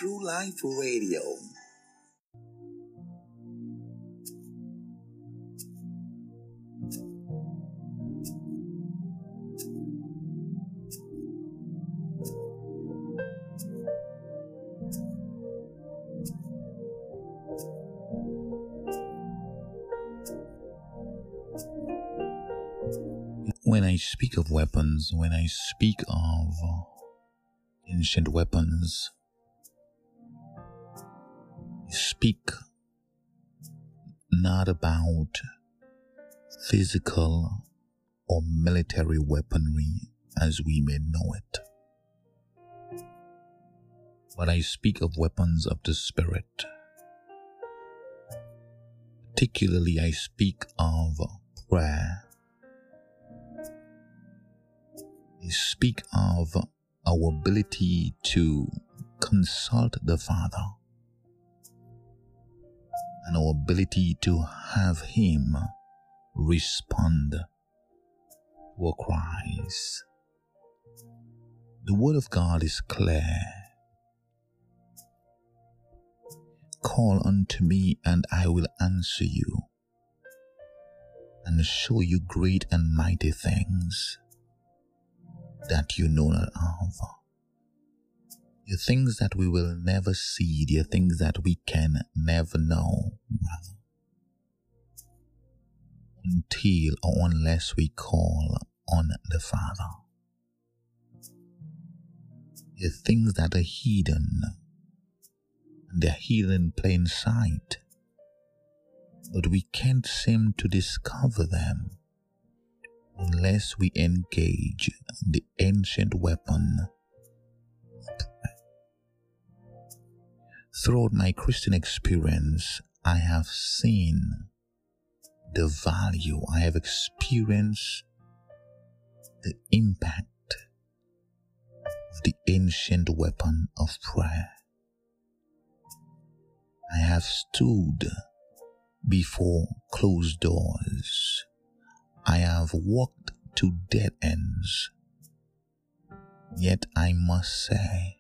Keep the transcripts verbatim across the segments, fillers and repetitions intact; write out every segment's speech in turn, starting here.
True Life Radio. When I speak of weapons, when I speak of ancient weapons, I speak not about physical or military weaponry as we may know it, but I speak of weapons of the Spirit. Particularly, I speak of prayer. I speak of our ability to consult the Father and our ability to have Him respond to our cries. The Word of God is clear. Call unto me and I will answer you and show you great and mighty things that you know not of. The things that we will never see, the things that we can never know, rather, until or unless we call on the Father. The things that are hidden, and they're hidden in plain sight, but we can't seem to discover them unless we engage the ancient weapon. Throughout my Christian experience, I have seen the value, I have experienced the impact of the ancient weapon of prayer. I have stood before closed doors. I have walked to dead ends. Yet I must say,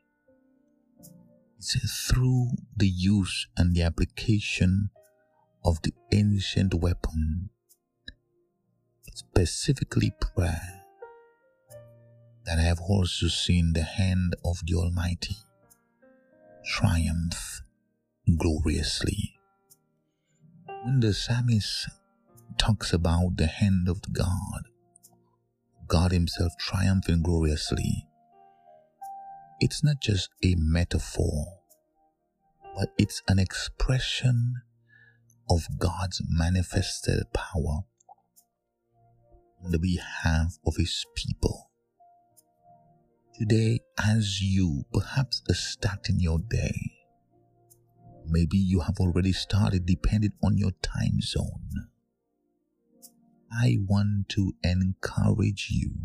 it's through the use and the application of the ancient weapon, specifically prayer, that I have also seen the hand of the Almighty triumph gloriously. When the psalmist talks about the hand of God, God Himself triumphing gloriously, it's not just a metaphor, but it's an expression of God's manifested power on the behalf of His people. Today, as you perhaps are starting your day, maybe you have already started depending on your time zone, I want to encourage you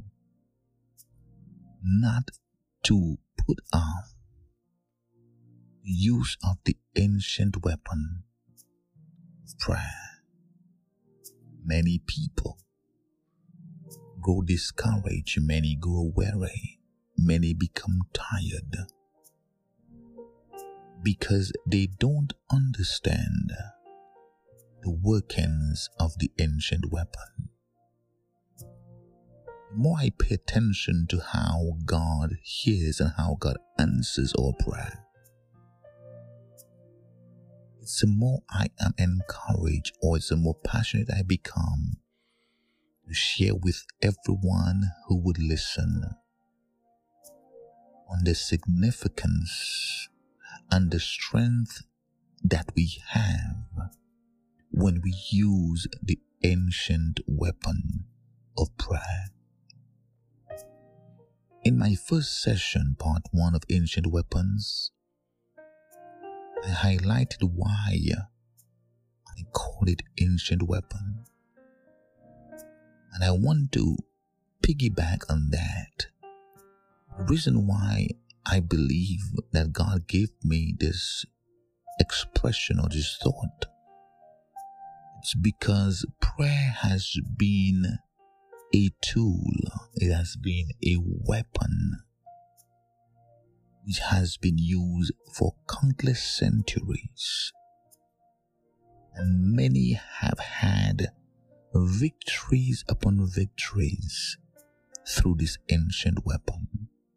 not to put off the use of the ancient weapon of prayer. Many people grow discouraged, many grow weary, many become tired because they don't understand the workings of the ancient weapon. The more I pay attention to how God hears and how God answers our prayer, it's the more I am encouraged, or it's the more passionate I become to share with everyone who would listen on the significance and the strength that we have when we use the ancient weapon of prayer. In my first session, part one of Ancient Weapons, I highlighted why I call it Ancient Weapon. And I want to piggyback on that. The reason why I believe that God gave me this expression or this thought, it's because prayer has been a tool, it has been a weapon which has been used for countless centuries, and many have had victories upon victories through this ancient weapon.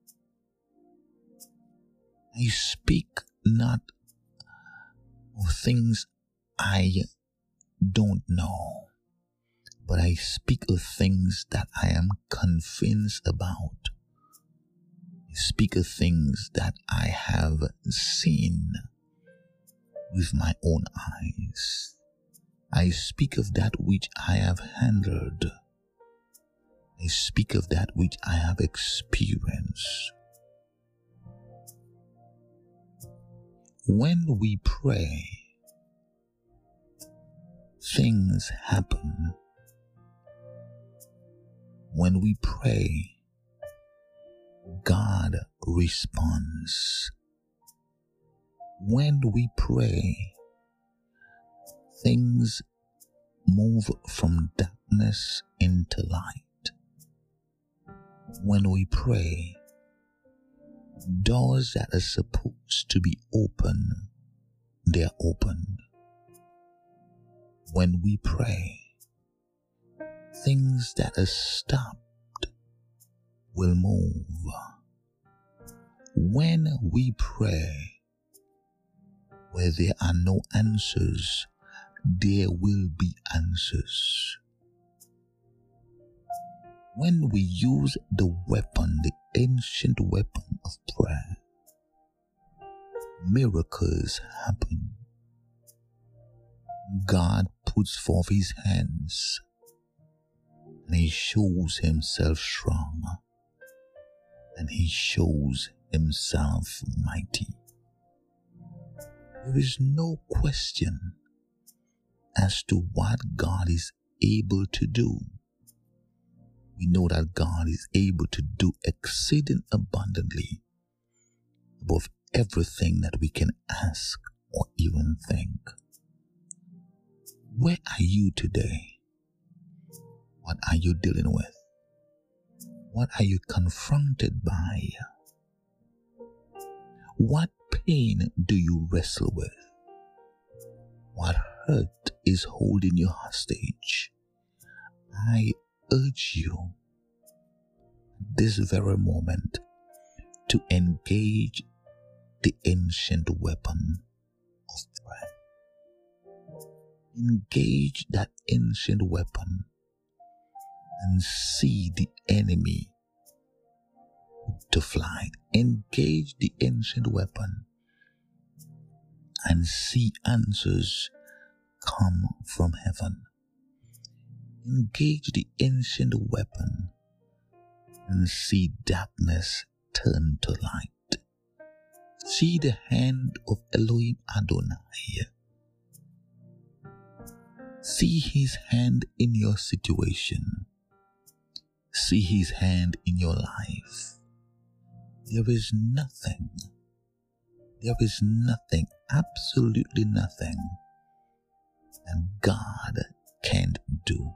I speak not of things I don't know, but I speak of things that I am convinced about. I speak of things that I have seen with my own eyes. I speak of that which I have handled. I speak of that which I have experienced. When we pray, things happen. When we pray, God responds. When we pray, things move from darkness into light. When we pray, doors that are supposed to be open, they are opened. When we pray, things that are stopped will move. When we pray, where there are no answers, there will be answers. When we use the weapon, the ancient weapon of prayer, miracles happen. God puts forth his hands and he shows himself strong and he shows himself mighty. There is no question as to what God is able to do. We know that God is able to do exceeding abundantly above everything that we can ask or even think. Where are you today? What are you dealing with? What are you confronted by? What pain do you wrestle with? What hurt is holding you hostage? I urge you this very moment to engage the ancient weapon of prayer. Engage that ancient weapon and see the enemy to flight. Engage the ancient weapon and see answers come from heaven. Engage the ancient weapon and see darkness turn to light. See the hand of Elohim Adonai. See his hand in your situation. See his hand in your life. There is nothing, there is nothing, absolutely nothing that God can't do.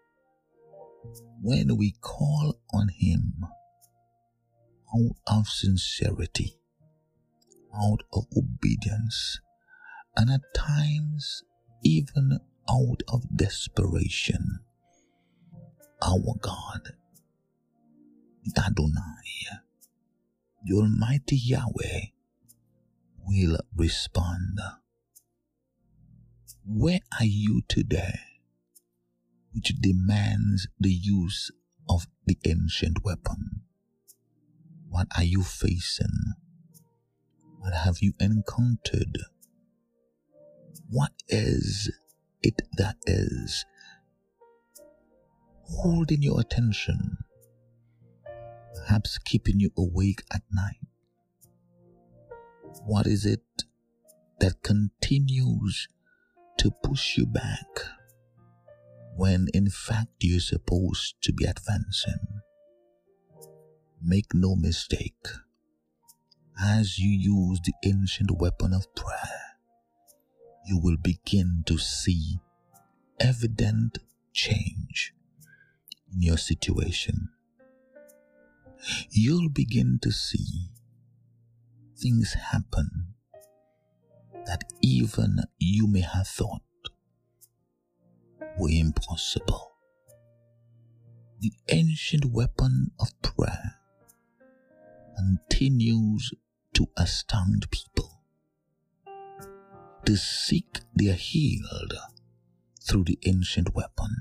When we call on him out of sincerity, out of obedience, and at times even out of desperation, our God, the Adonai, the Almighty Yahweh, will respond. Where are you today, which demands the use of the ancient weapon? What are you facing? What have you encountered? What is it that is holding your attention, perhaps keeping you awake at night? What is it that continues to push you back when in fact you're supposed to be advancing? Make no mistake, as you use the ancient weapon of prayer, you will begin to see evident change in your situation. You'll begin to see things happen that even you may have thought were impossible. The ancient weapon of prayer continues to astound people. The sick, they are healed through the ancient weapon.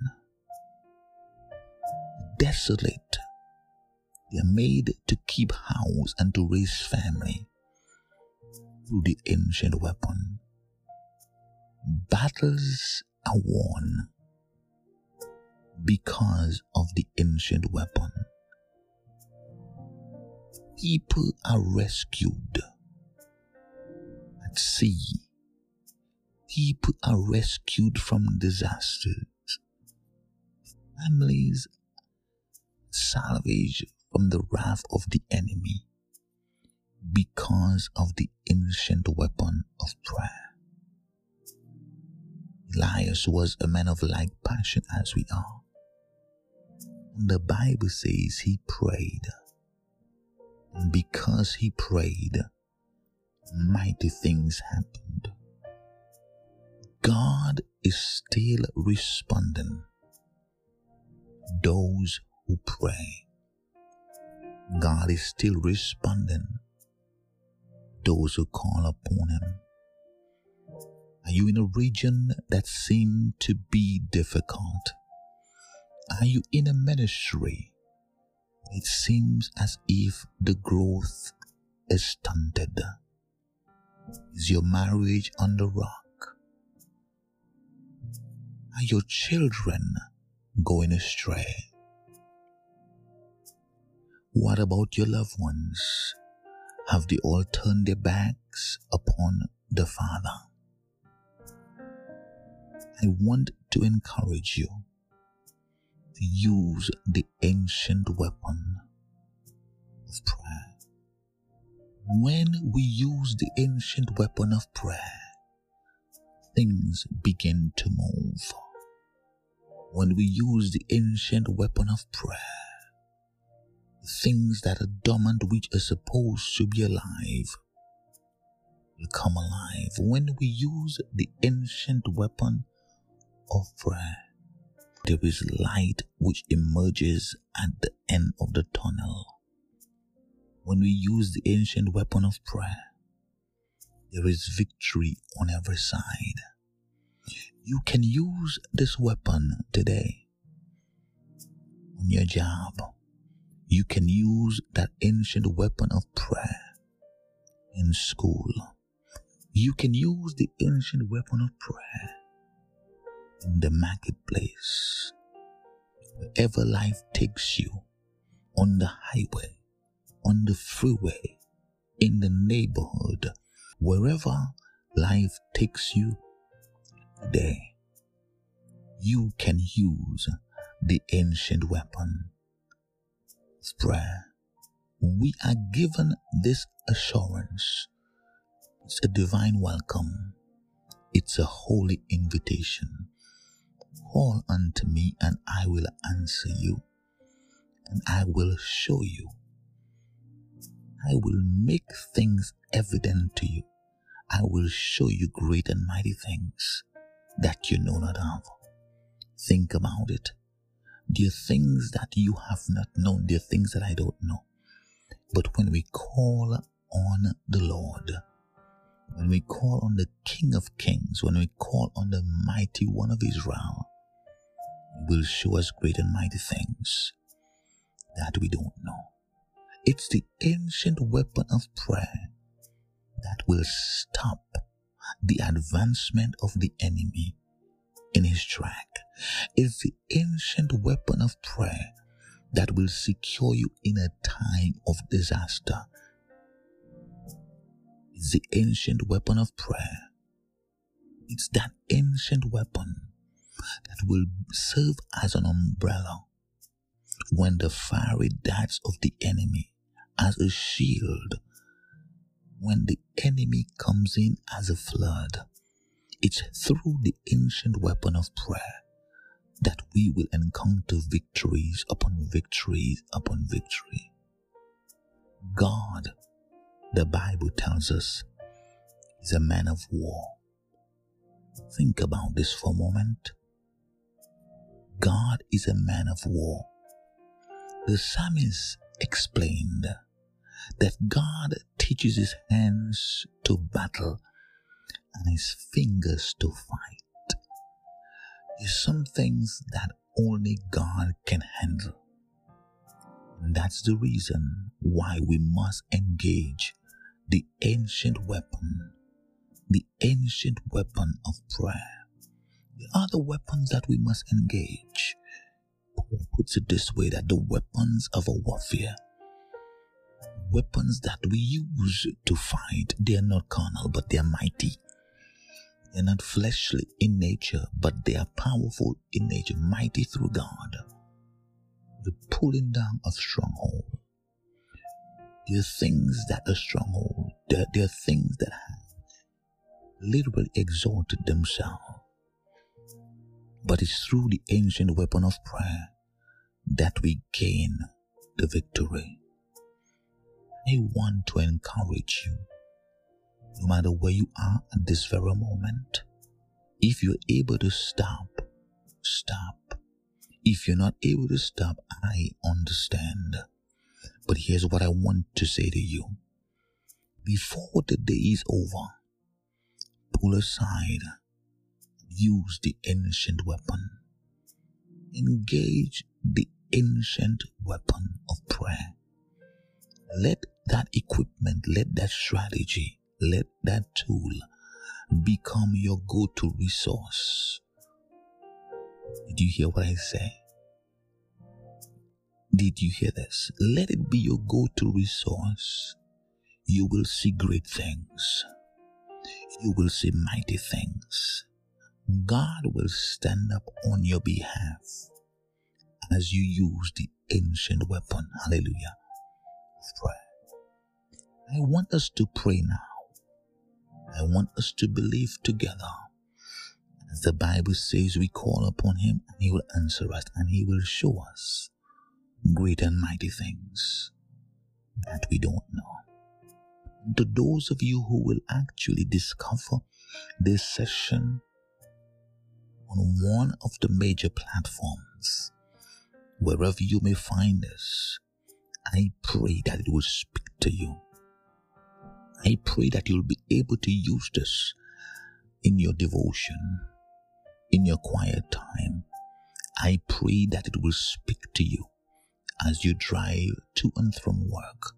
Desolate, they are made to keep house and to raise family through the ancient weapon. Battles are won because of the ancient weapon. People are rescued at sea. People are rescued from disasters. Families salvaged from the wrath of the enemy because of the ancient weapon of prayer. Elias was a man of like passion as we are. And the Bible says he prayed. And because he prayed, mighty things happened. God is still responding to those who pray. God is still responding to those who call upon him. Are you in a region that seems to be difficult? Are you in a ministry? It seems as if the growth is stunted. Is your marriage on the rock? Are your children going astray? What about your loved ones? Have they all turned their backs upon the Father? I want to encourage you to use the ancient weapon of prayer. When we use the ancient weapon of prayer, things begin to move. When we use the ancient weapon of prayer, things that are dormant which are supposed to be alive will come alive. When we use the ancient weapon of prayer, there is light which emerges at the end of the tunnel. When we use the ancient weapon of prayer, there is victory on every side. You can use this weapon today on your job. You can use that ancient weapon of prayer in school. You can use the ancient weapon of prayer in the marketplace. Wherever life takes you, on the highway, on the freeway, in the neighborhood, wherever life takes you today, you can use the ancient weapon of prayer. We are given this assurance. It's a divine welcome. It's a holy invitation. Call unto me and I will answer you, and I will show you. I will make things evident to you. I will show you great and mighty things that you know not of. Think about it. There are things that you have not known. There are things that I don't know. But when we call on the Lord, when we call on the King of Kings, when we call on the Mighty One of Israel, He will show us great and mighty things that we don't know. It's the ancient weapon of prayer that will stop the advancement of the enemy in his track. It's the ancient weapon of prayer that will secure you in a time of disaster. It's the ancient weapon of prayer. It's that ancient weapon that will serve as an umbrella when the fiery darts of the enemy, as a shield. When the enemy comes in as a flood, it's through the ancient weapon of prayer that we will encounter victories upon victories upon victory. God The Bible tells us he's a man of war. Think about this for a moment. God is a man of war. The psalmist explained that God teaches his hands to battle and his fingers to fight. There's some things that only God can handle. And that's the reason why we must engage the ancient weapon, the ancient weapon of prayer. The other weapons that we must engage, Paul puts it this way, that the weapons of a warfare, weapons that we use to fight, they are not carnal, but they are mighty. They are not fleshly in nature, but they are powerful in nature, mighty through God. The pulling down of stronghold. There are things that are stronghold. There, there are things that have literally exalted themselves. But it's through the ancient weapon of prayer that we gain the victory. I want to encourage you, no matter where you are at this very moment, if you're able to stop, stop. If you're not able to stop, I understand. But here's what I want to say to you. Before the day is over, pull aside, use the ancient weapon. Engage the ancient weapon of prayer. Let that equipment, let that strategy, let that tool become your go-to resource. Did you hear what I say? Did you hear this? Let it be your go-to resource. You will see great things. You will see mighty things. God will stand up on your behalf as you use the ancient weapon, hallelujah, of prayer. I want us to pray now. I want us to believe together. As the Bible says, we call upon him and he will answer us and he will show us great and mighty things that we don't know. And to those of you who will actually discover this session on one of the major platforms, wherever you may find us, I pray that it will speak to you. I pray that you'll be able to use this in your devotion, in your quiet time. I pray that it will speak to you as you drive to and from work.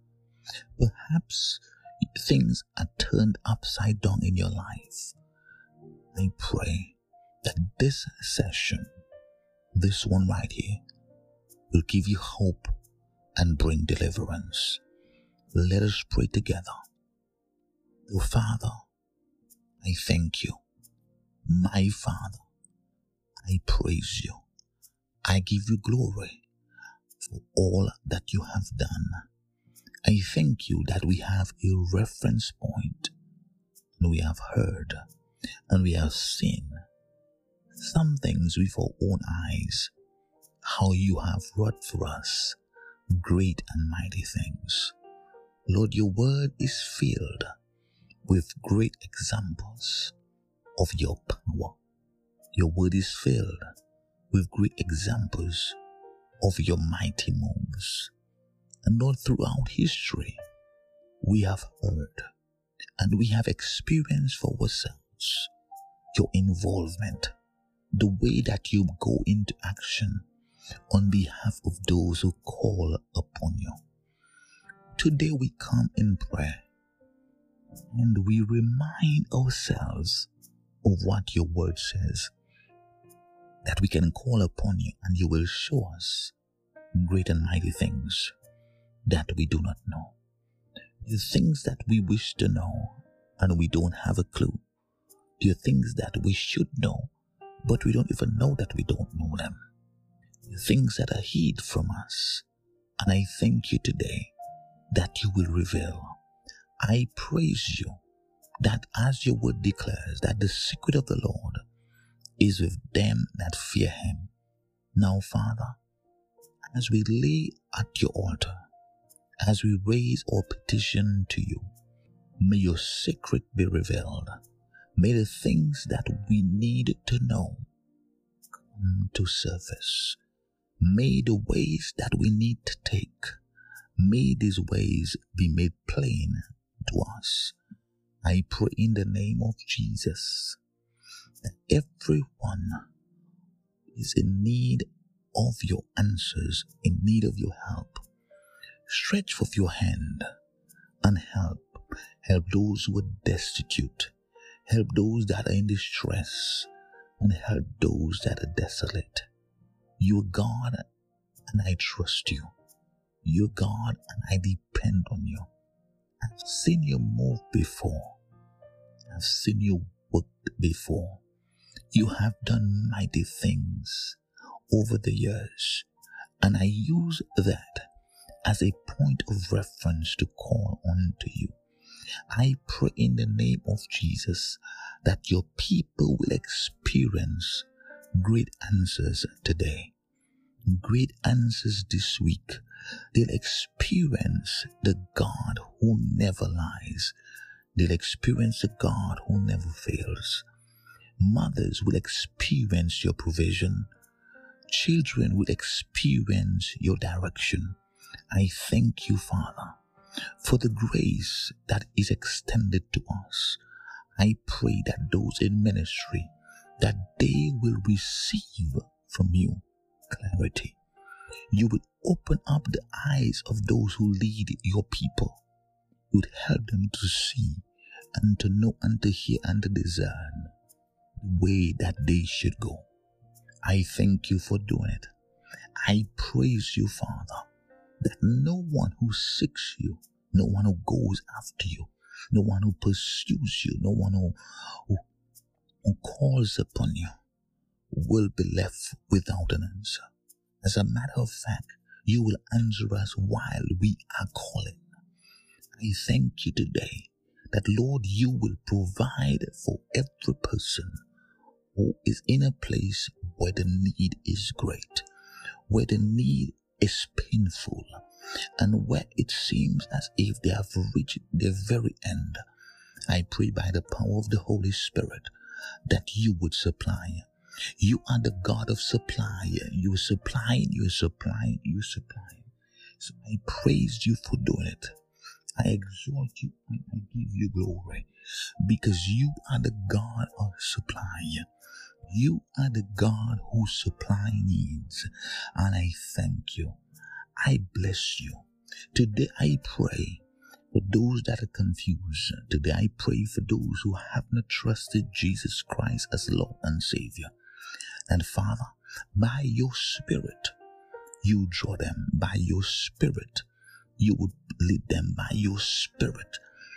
Perhaps things are turned upside down in your life. I pray that this session, this one right here, will give you hope and bring deliverance. Let us pray together. Oh, Father, I thank you. My Father, I praise you. I give you glory for all that you have done. I thank you that we have a reference point, and we have heard and we have seen some things with our own eyes, how you have wrought for us great and mighty things. Lord, your word is filled with great examples of your power. Your word is filled with great examples of your mighty moves. And Lord, throughout history, we have heard and we have experienced for ourselves your involvement, the way that you go into action on behalf of those who call upon you. Today we come in prayer and we remind ourselves of what your word says, that we can call upon you and you will show us great and mighty things that we do not know. The things that we wish to know and we don't have a clue. The things that we should know, but we don't even know that we don't know them. The things that are hid from us. And I thank you today that you will reveal. I praise you that as your word declares that the secret of the Lord is with them that fear him. Now, Father, as we lay at your altar, as we raise our petition to you, May your secret be revealed. May the things that we need to know come to surface. May the ways that we need to take, may these ways be made plain to us. I pray in the name of Jesus that everyone is in need of your answers, in need of your help. Stretch forth your hand and help. Help those who are destitute. Help those that are in distress. And help those that are desolate. You are God, and I trust you. You are God, and I depend on you. I've seen you move before. I've seen you work before. You have done mighty things over the years, and I use that as a point of reference to call on to you. I pray in the name of Jesus that your people will experience great answers today, great answers this week. They'll experience the God who never lies. They'll experience the God who never fails. Mothers will experience your provision. Children will experience your direction. I thank you, Father, for the grace that is extended to us. I pray that those in ministry, that they will receive from you clarity. You will open up the eyes of those who lead your people. You would help them to see and to know and to hear and to discern the way that they should go. I thank you for doing it. I praise you, Father, that no one who seeks you, no one who goes after you, no one who pursues you, no one who, who, who calls upon you will be left without an answer. As a matter of fact, you will answer us while we are calling. I thank you today that, Lord, you will provide for every person who is in a place where the need is great, where the need is painful, and where it seems as if they have reached their very end. I pray by the power of the Holy Spirit that you would supply. You are the God of supply. You are supplying, you are supplying, you are supplying. So I praise you for doing it. I exalt you and I give you glory because you are the God of supply. You are the God who supply needs, and I thank you. I bless you. Today I pray for those that are confused. Today I pray for those who have not trusted Jesus Christ as Lord and Savior. And Father, by your Spirit, you draw them. By your Spirit, you would lead them. By your Spirit,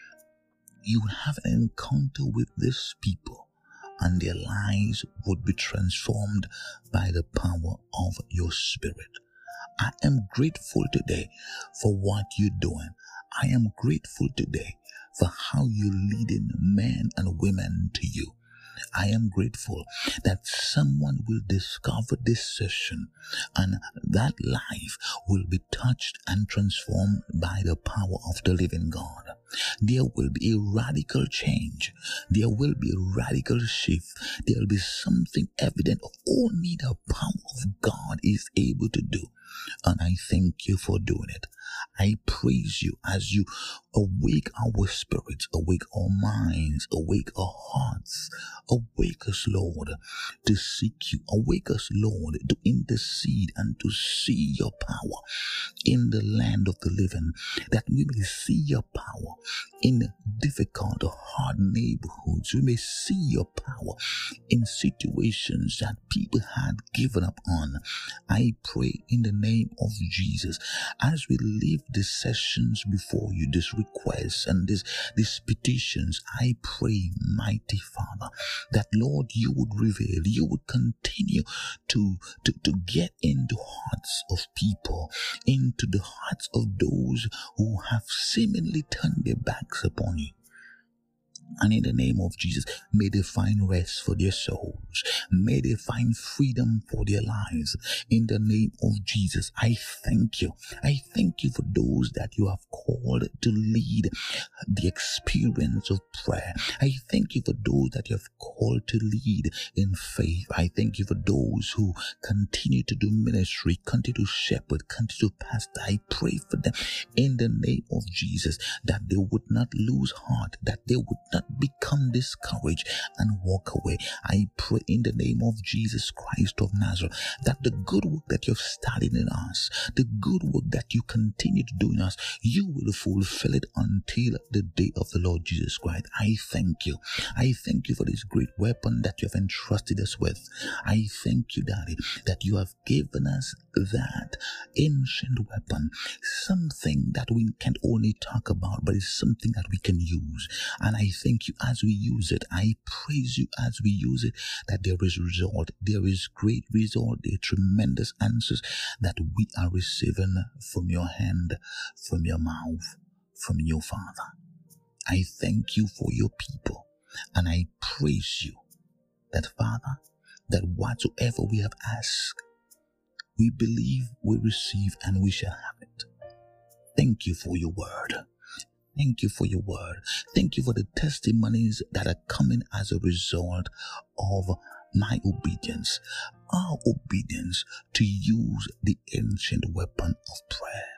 you would have an encounter with these people, and their lives would be transformed by the power of your Spirit. I am grateful today for what you're doing. I am grateful today for how you're leading men and women to you. I am grateful that someone will discover this session and that life will be touched and transformed by the power of the living God. There will be a radical change. There will be a radical shift. There will be something evident of only the power of God is able to do. And I thank you for doing it. I praise you as you awake our spirits, awake our minds, awake our hearts. Awake us, Lord, to seek you. Awake us, Lord, to intercede and to see your power in the land of the living, that we may see your power in difficult or hard neighborhoods. We may see your power in situations that people had given up on. I pray in the name of Jesus, as we leave these sessions before you, these requests and these, these petitions, I pray, mighty Father, that Lord, you would reveal, you would continue to, to, to get into hearts of people, into the hearts of those who have seemingly turned their backs upon you. And in the name of Jesus, may they find rest for their souls. May they find freedom for their lives. In the name of Jesus, I thank you. I thank you for those that you have called to lead the experience of prayer. I thank you for those that you have called to lead in faith. I thank you for those who continue to do ministry, continue to shepherd, continue to pastor. I pray for them in the name of Jesus that they would not lose heart, that they would not become discouraged and walk away. I pray in the name of Jesus Christ of Nazareth that the good work that you've started in us, the good work that you continue to do in us, you will fulfill it until the day of the Lord Jesus Christ. I thank you. I thank you for this great weapon that you have entrusted us with. I thank you, Daddy, that you have given us that ancient weapon, something that we can only talk about, but it's something that we can use. And I thank you as we use it. I praise you as we use it, that there is result. There is great result. There are tremendous answers that we are receiving from your hand, from your mouth, from your Father. I thank you for your people, and I praise you that, Father, that whatsoever we have asked, we believe we receive and we shall have it. Thank you for your word. Thank you for your word. Thank you for the testimonies that are coming as a result of my obedience, our obedience to use the ancient weapon of prayer.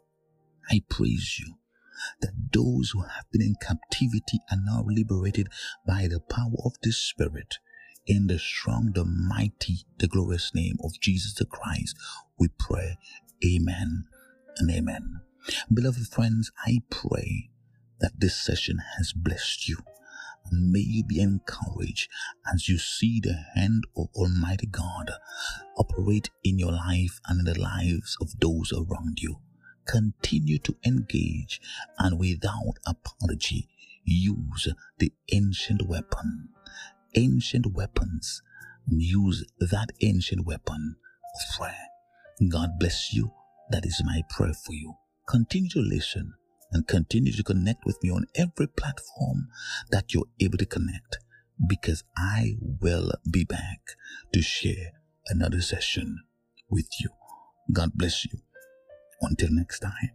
I praise you that those who have been in captivity are now liberated by the power of the Spirit. In the strong, the mighty, the glorious name of Jesus the Christ, we pray. Amen and amen. Beloved friends, I pray that this session has blessed you. And may you be encouraged as you see the hand of Almighty God operate in your life and in the lives of those around you. Continue to engage and without apology use the ancient weapon. Ancient weapons, and use that ancient weapon of prayer. God bless you. That is my prayer for you. Continue to listen and continue to connect with me on every platform that you're able to connect, because I will be back to share another session with you. God bless you. Until next time.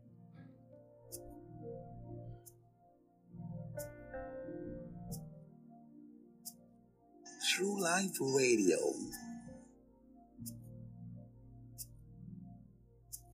True Life Radio.